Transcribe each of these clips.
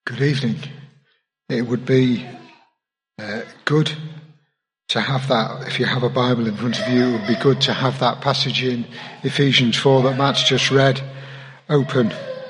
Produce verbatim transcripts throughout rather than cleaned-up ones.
Good evening. It would be uh, good to have that, if you have a Bible in front of you, it would be good to have that passage in Ephesians four that Matt's just read open.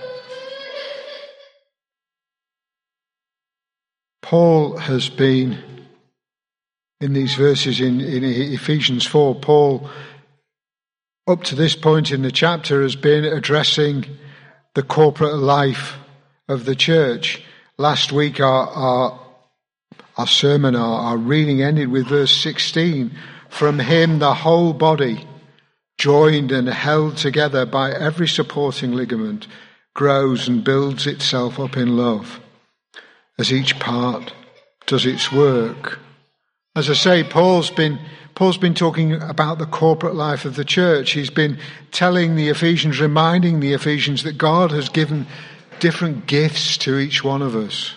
Paul has been, in these verses in, in Ephesians four, Paul, up to this point in the chapter, has been addressing the corporate life of the church. Last week our our, our sermon, our, our reading ended with verse sixteen. From him the whole body, joined and held together by every supporting ligament, grows and builds itself up in love, as each part does its work. As I say, Paul's been Paul's been talking about the corporate life of the church. He's been telling the Ephesians, reminding the Ephesians that God has given different gifts to each one of us,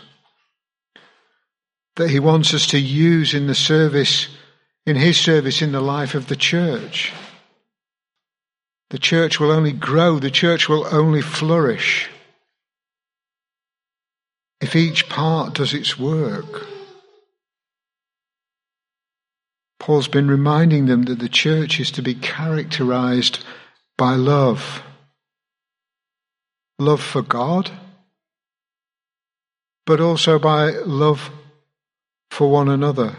that he wants us to use in the service, in his service in the life of the church. The church will only grow, the church will only flourish if each part does its work. Paul's been reminding them that the church is to be characterized by love. Love for God, but also by love for one another.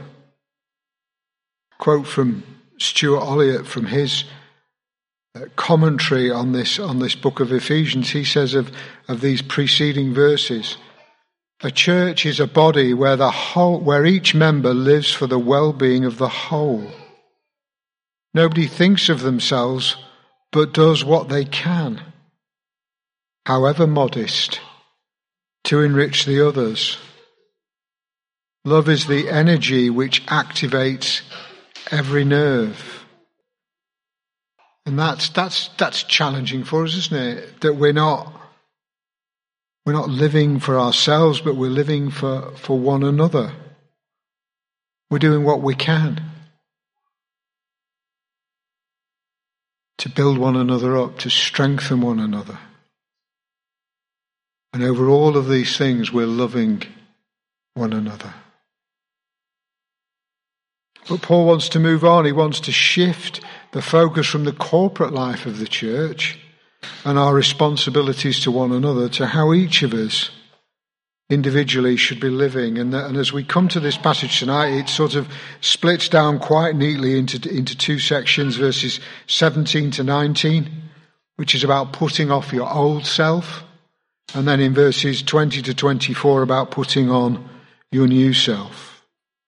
Quote from Stuart Olliott from his commentary on this on this book of Ephesians. He says of, of these preceding verses, a church is a body where the whole where each member lives for the well-being of the whole. Nobody thinks of themselves, but does what they can, however modest, to enrich the others. Love is the energy which activates every nerve. And that's that's that's challenging for us, isn't it? That we're not we're not living for ourselves, but we're living for, for one another. We're doing what we can to build one another up, to strengthen one another. And over all of these things, we're loving one another. But Paul wants to move on. He wants to shift the focus from the corporate life of the church and our responsibilities to one another to how each of us individually should be living. And, that, and as we come to this passage tonight, it sort of splits down quite neatly into, into two sections, verses seventeen to nineteen, which is about putting off your old self. And then in verses twenty to twenty-four about putting on your new self.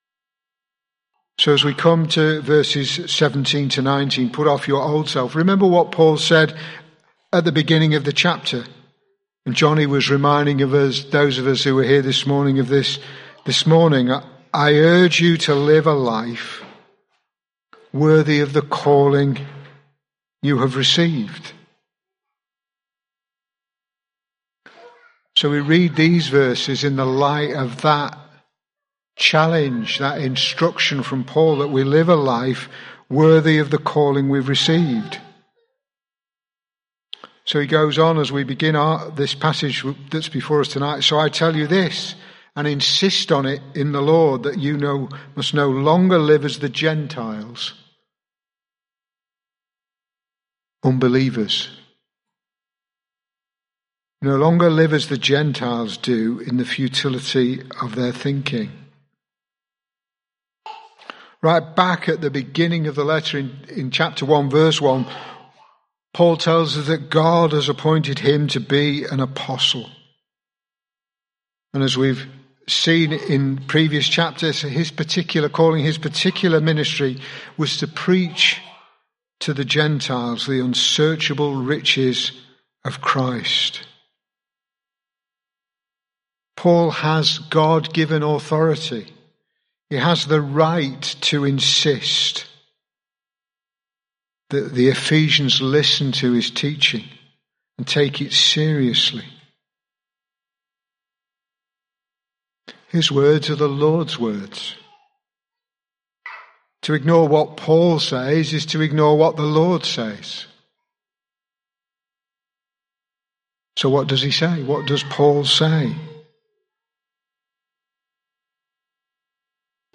So as we come to verses seventeen to nineteen, put off your old self. Remember what Paul said at the beginning of the chapter. And Johnny was reminding of us, those of us who were here this morning, of this this morning. I urge you to live a life worthy of the calling you have received. So we read these verses in the light of that challenge, that instruction from Paul, that we live a life worthy of the calling we've received. So he goes on as we begin our, this passage that's before us tonight. So I tell you this, and insist on it in the Lord, that you know must no longer live as the Gentiles, unbelievers. No longer live as the Gentiles do in the futility of their thinking. Right back at the beginning of the letter in, in chapter one, verse one, Paul tells us that God has appointed him to be an apostle. And as we've seen in previous chapters, his particular calling, his particular ministry was to preach to the Gentiles the unsearchable riches of Christ. Paul has God-given authority. He has the right to insist that the Ephesians listen to his teaching and take it seriously. His words are the Lord's words. To ignore what Paul says is to ignore what the Lord says. So what does he say? What does Paul say?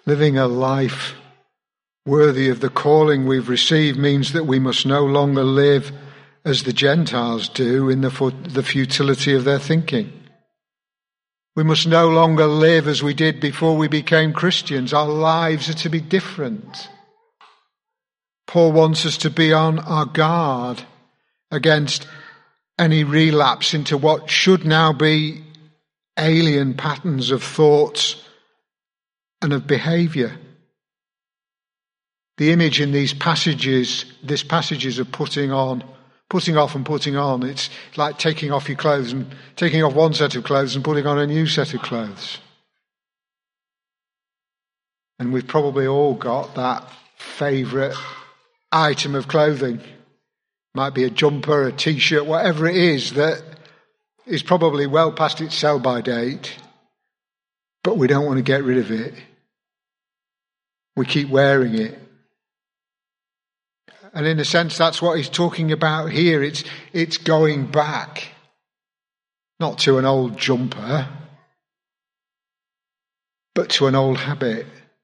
Living a life worthy of the calling we've received means that we must no longer live as the Gentiles do in the, the futility of their thinking. We must no longer live as we did before we became Christians. Our lives are to be different. Paul wants us to be on our guard against any relapse into what should now be alien patterns of thoughts and of behaviour. The image in these passages, this passages of putting on, putting off and putting on, it's like taking off your clothes and taking off one set of clothes and putting on a new set of clothes. And we've probably all got that favourite item of clothing. Might be a jumper, a t-shirt, whatever it is that is probably well past its sell-by date, but we don't want to get rid of it. We keep wearing it. And in a sense, that's what he's talking about here. It's, it's going back, not to an old jumper, but to an old habit,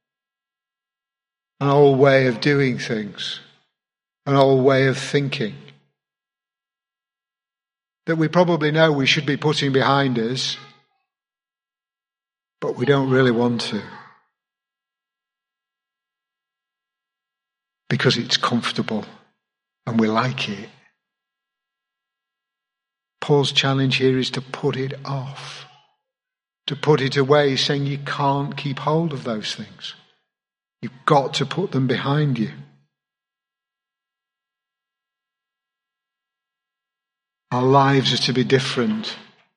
an old way of doing things, an old way of thinking that we probably know we should be putting behind us, but we don't really want to. Because it's comfortable and we like it. Paul's challenge here is to put it off, to put it away. He's saying you can't keep hold of those things. You've got to put them behind you. Our lives are to be different.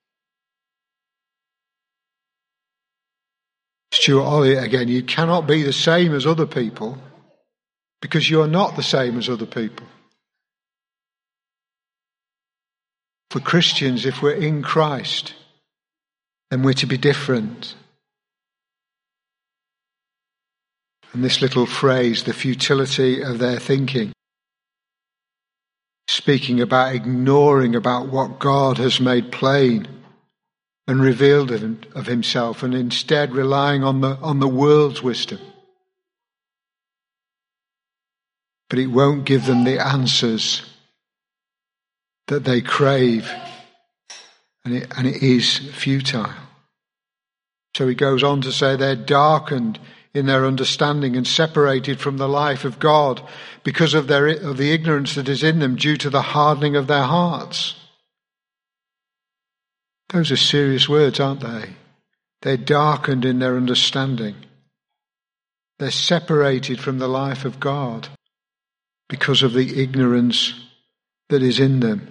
Stuart Olliott again, you cannot be the same as other people because you're not the same as other people. For Christians, if we're in Christ, then we're to be different. And this little phrase, the futility of their thinking, speaking about ignoring about what God has made plain and revealed of himself, and instead relying on the on the world's wisdom. But it won't give them the answers that they crave, and it, and it is futile. So he goes on to say they're darkened in their understanding and separated from the life of God because of their of the ignorance that is in them due to the hardening of their hearts. Those are serious words, aren't they? They're darkened in their understanding. They're separated from the life of God because of the ignorance that is in them.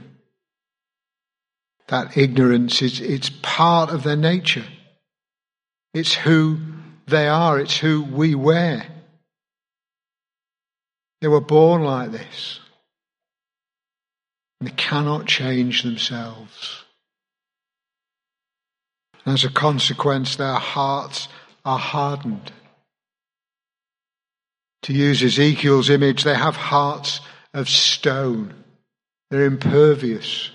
That ignorance is it's part of their nature. It's who they are. It's who we were. They were born like this. And they cannot change themselves. And as a consequence, their hearts are hardened. To use Ezekiel's image, they have hearts of stone. They're impervious.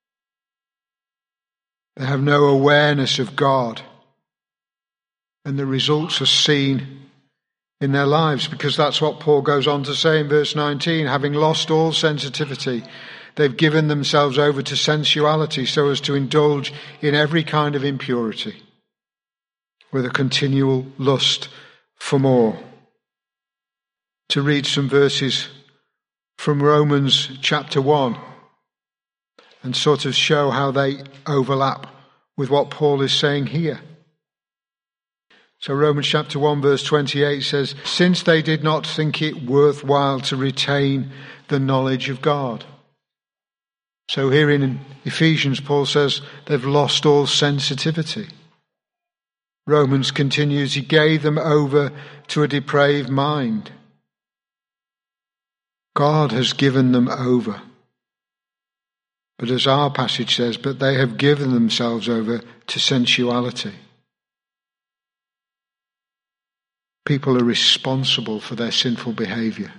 They have no awareness of God. And the results are seen in their lives, because that's what Paul goes on to say in verse nineteen. Having lost all sensitivity, they've given themselves over to sensuality so as to indulge in every kind of impurity with a continual lust for more. To read some verses from Romans chapter one and sort of show how they overlap with what Paul is saying here. So Romans chapter one verse twenty-eight says, since they did not think it worthwhile to retain the knowledge of God. So here in Ephesians, Paul says they've lost all sensitivity. Romans continues, he gave them over to a depraved mind. God has given them over. But as our passage says, but they have given themselves over to sensuality. People are responsible for their sinful behaviour.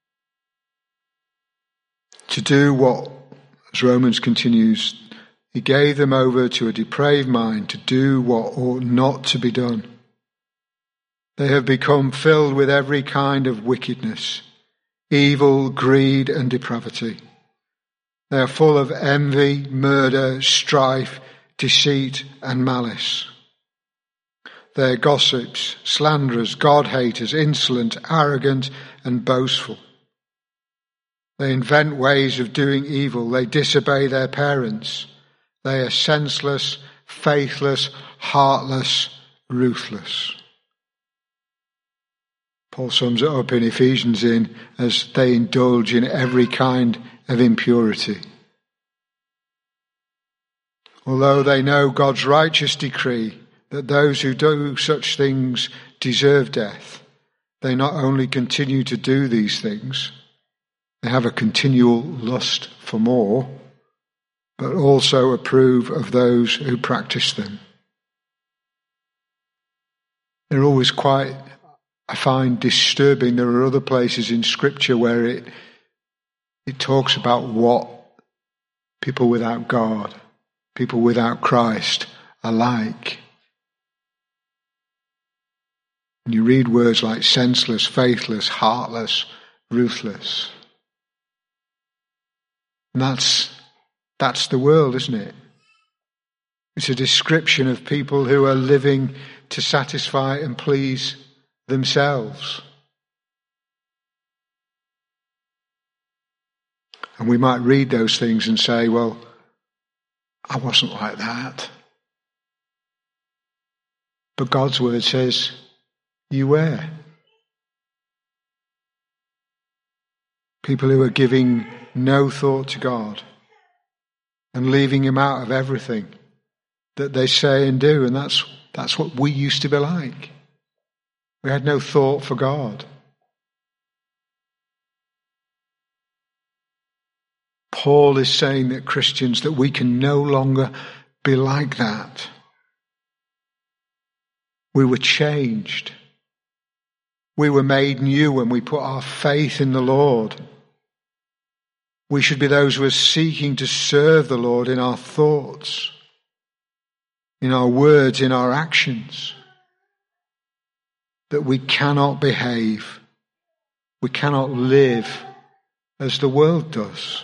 To do what, as Romans continues, he gave them over to a depraved mind to do what ought not to be done. They have become filled with every kind of wickedness, evil, greed, and depravity. They are full of envy, murder, strife, deceit, and malice. They are gossips, slanderers, God-haters, insolent, arrogant, and boastful. They invent ways of doing evil. They disobey their parents. They are senseless, faithless, heartless, ruthless. Paul sums it up in Ephesians in as they indulge in every kind of impurity. Although they know God's righteous decree that those who do such things deserve death, they not only continue to do these things, they have a continual lust for more, but also approve of those who practice them. They're always quite, I find, disturbing. There are other places in Scripture where it it talks about what people without God, people without Christ are like. And you read words like senseless, faithless, heartless, ruthless. And that's, that's the world, isn't it? It's a description of people who are living to satisfy and please themselves. And we might read those things and say, well, I wasn't like that. But God's word says, you were. People who are giving no thought to God and leaving him out of everything that they say and do. And that's, that's what we used to be like. We had no thought for God. Paul is saying that Christians, that we can no longer be like that. We were changed. We were made new when we put our faith in the Lord. We should be those who are seeking to serve the Lord in our thoughts, in our words, in our actions. That we cannot behave, we cannot live as the world does.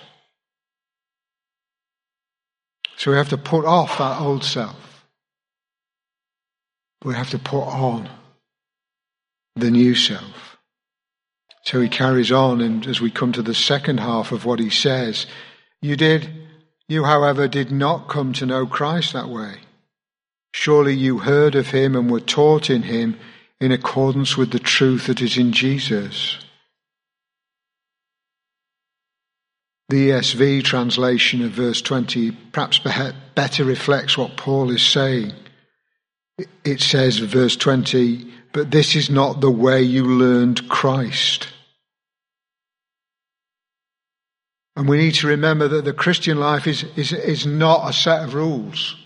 So we have to put off that old self. We have to put on the new self. So he carries on, and as we come to the second half of what he says, you did, you however did not come to know Christ that way. Surely you heard of him and were taught in him in accordance with the truth that is in Jesus. The E S V translation of verse twenty perhaps better reflects what Paul is saying. It says, verse twenty, but this is not the way you learned Christ. And we need to remember that the Christian life is, is, is not a set of rules.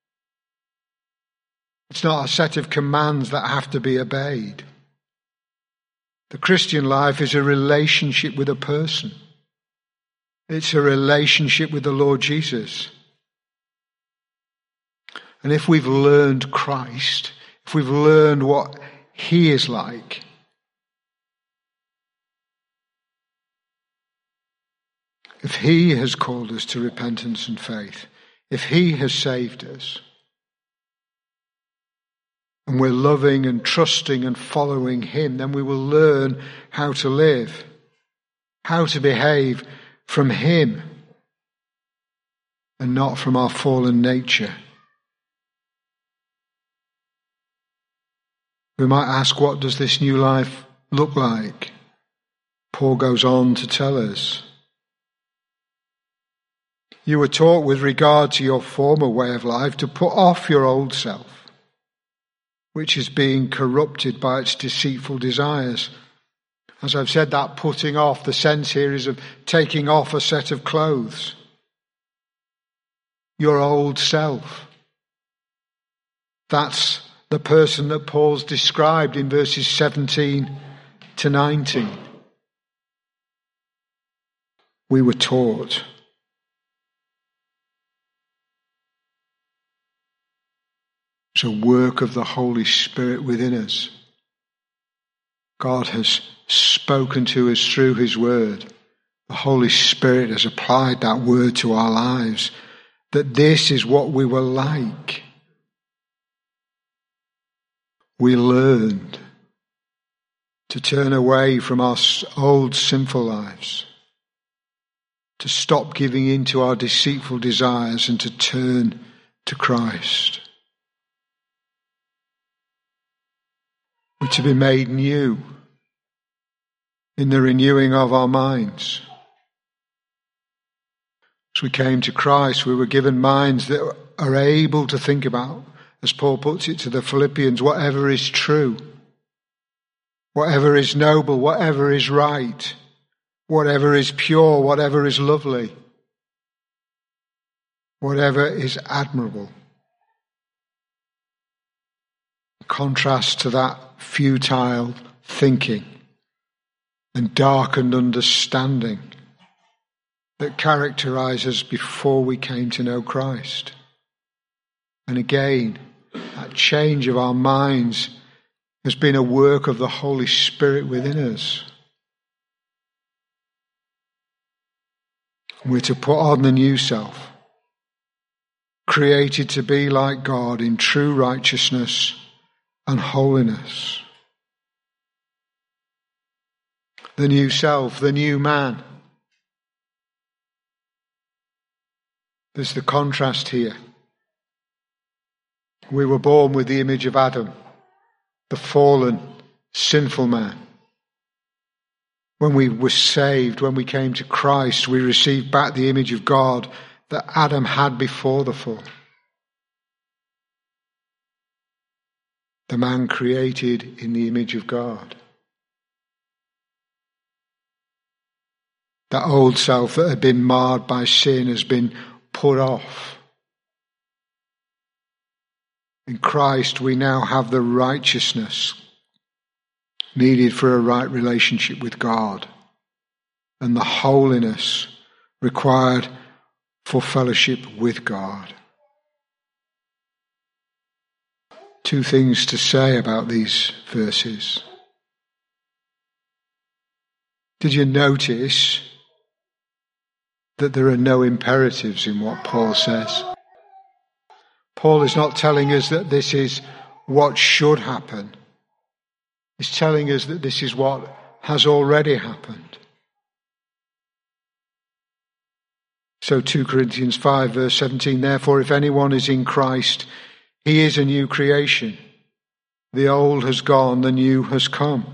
It's not a set of commands that have to be obeyed. The Christian life is a relationship with a person. It's a relationship with the Lord Jesus. And if we've learned Christ, if we've learned what he is like, if he has called us to repentance and faith, if he has saved us, and we're loving and trusting and following him, then we will learn how to live, how to behave from him and not from our fallen nature. We might ask, what does this new life look like? Paul goes on to tell us. You were taught with regard to your former way of life to put off your old self, which is being corrupted by its deceitful desires. As I've said, that putting off, the sense here is of taking off a set of clothes. Your old self. That's the person that Paul's described in verses seventeen to nineteen. We were taught. It's a work of the Holy Spirit within us God has spoken to us through his word. The Holy Spirit has applied that word to our lives, that this is what we were like. We learned to turn away from our old sinful lives, to stop giving in to our deceitful desires and to turn to Christ. We're to be made new in the renewing of our minds. As we came to Christ, we were given minds that are able to think about, as Paul puts it to the Philippians, whatever is true, whatever is noble, whatever is right, whatever is pure, whatever is lovely, whatever is admirable. In contrast to that futile thinking and darkened understanding that characterized us before we came to know Christ. And again, that change of our minds has been a work of the Holy Spirit within us. We're to put on the new self, created to be like God in true righteousness and holiness. The new self, the new man. There's the contrast here. We were born with the image of Adam, the fallen, sinful man. When we were saved, when we came to Christ, we received back the image of God that Adam had before the fall. The man created in the image of God. That old self that had been marred by sin has been put off. In Christ, we now have the righteousness needed for a right relationship with God and the holiness required for fellowship with God. Two things to say about these verses. Did you notice that there are no imperatives in what Paul says? Paul is not telling us that this is what should happen. He's telling us that this is what has already happened. So two Corinthians five verse seventeen, therefore if anyone is in Christ, he is a new creation. The old has gone, the new has come.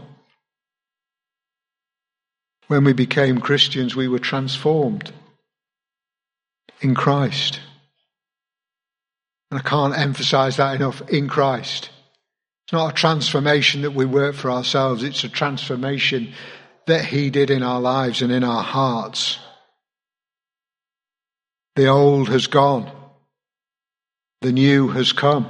When we became Christians, we were transformed in Christ. And I can't emphasize that enough, in Christ. It's not a transformation that we work for ourselves. It's a transformation that he did in our lives and in our hearts. The old has gone. The new has come.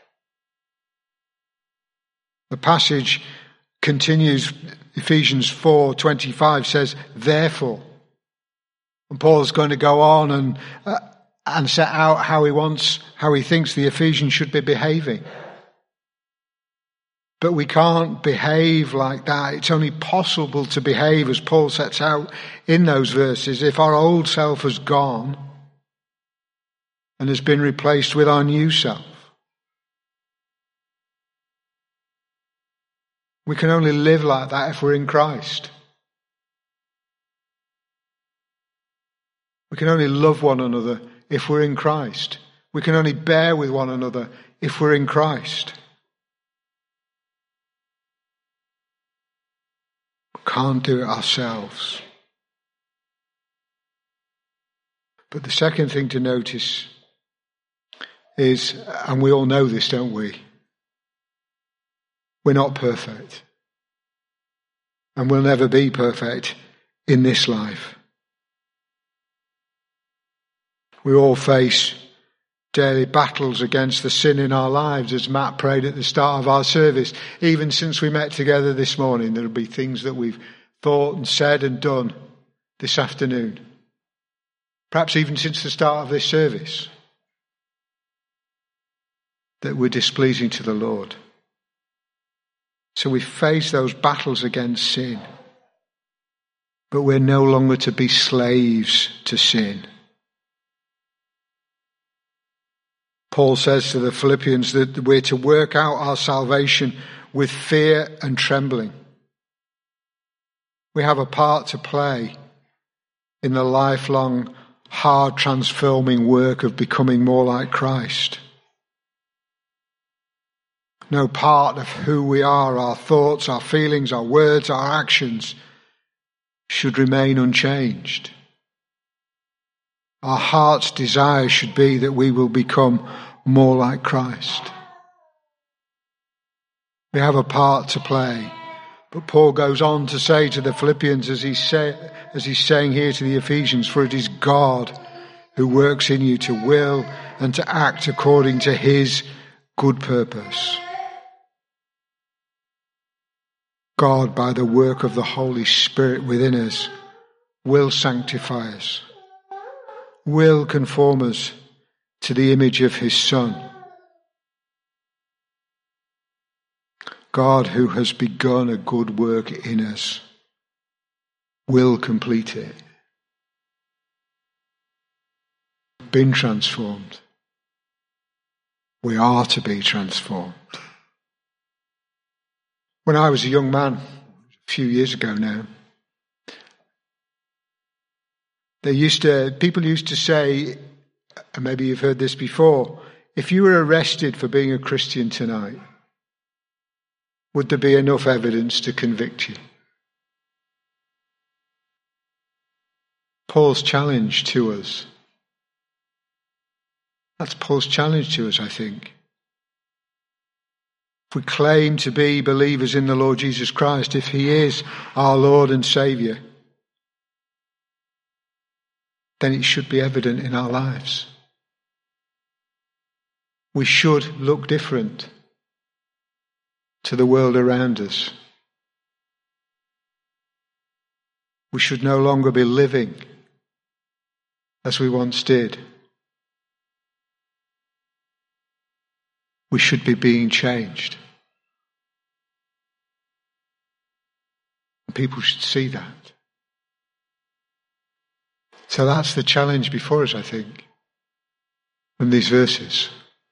The passage continues, Ephesians four twenty-five says, therefore. And Paul's going to go on and uh, and set out how he wants, how he thinks the Ephesians should be behaving. But we can't behave like that. It's only possible to behave as Paul sets out in those verses if our old self has gone and has been replaced with our new self. We can only live like that if we're in Christ. We can only love one another if we're in Christ. We can only bear with one another if we're in Christ. We can't do it ourselves. But the second thing to notice is, and we all know this, don't we? We're not perfect. And we'll never be perfect in this life. We all face daily battles against the sin in our lives, as Matt prayed at the start of our service. Even since we met together this morning, there'll be things that we've thought and said and done this afternoon. Perhaps even since the start of this service, that we're displeasing to the Lord. So we face those battles against sin. But we're no longer to be slaves to sin. Paul says to the Philippians that we're to work out our salvation with fear and trembling. We have a part to play in the lifelong, hard, transforming work of becoming more like Christ. No part of who we are, our thoughts, our feelings, our words, our actions, should remain unchanged. Our heart's desire should be that we will become more like Christ. We have a part to play. But Paul goes on to say to the Philippians, as he's, say, as he's saying here to the Ephesians, for it is God who works in you to will and to act according to his good purpose. God, by the work of the Holy Spirit within us, will sanctify us, will conform us to the image of his Son. God, who has begun a good work in us, will complete it. Been transformed. We are to be transformed. When I was a young man, a few years ago now, they used to, people used to say, and maybe you've heard this before, if you were arrested for being a Christian tonight, would there be enough evidence to convict you? Paul's challenge to us. That's Paul's challenge to us, I think. If we claim to be believers in the Lord Jesus Christ, if he is our Lord and Saviour, then it should be evident in our lives. We should look different to the world around us. We should no longer be living as we once did. We should be being changed. People should see that. So that's the challenge before us, I think, from these verses.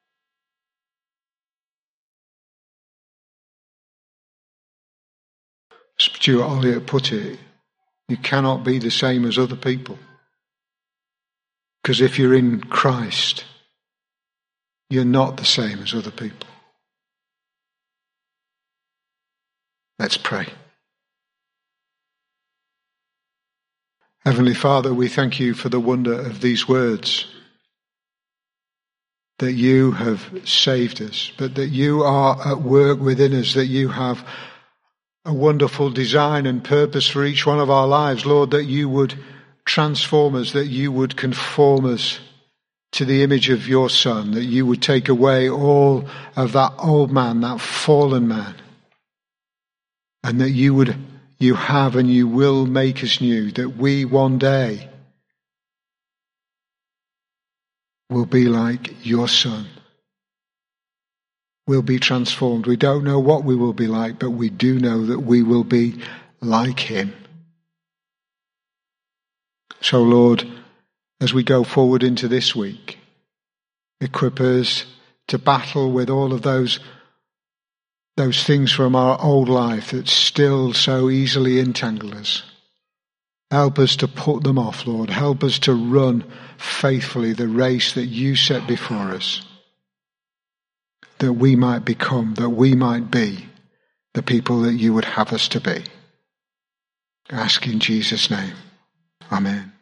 Stuart Olliott put it, you cannot be the same as other people. Because if you're in Christ, you're not the same as other people. Let's pray. Heavenly Father, we thank you for the wonder of these words, that you have saved us, but that you are at work within us, that you have a wonderful design and purpose for each one of our lives. Lord, that you would transform us, that you would conform us to the image of your Son, that you would take away all of that old man, that fallen man, and that you would You have and you will make us new, that we one day will be like your Son. We'll be transformed. We don't know what we will be like, but we do know that we will be like him. So, Lord, as we go forward into this week, equip us to battle with all of those Those things from our old life that still so easily entangle us. Help us to put them off, Lord. Help us to run faithfully the race that you set before us, that we might become, that we might be the people that you would have us to be. I ask in Jesus' name. Amen.